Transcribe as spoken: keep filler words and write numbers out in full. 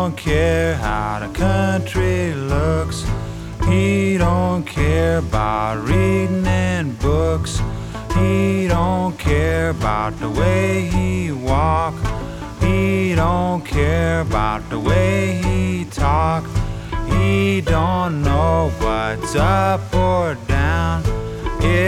don't care how the country looks. He don't care about reading in books. He don't care about the way he walk. He don't care about the way he talk. He don't know what's up or down.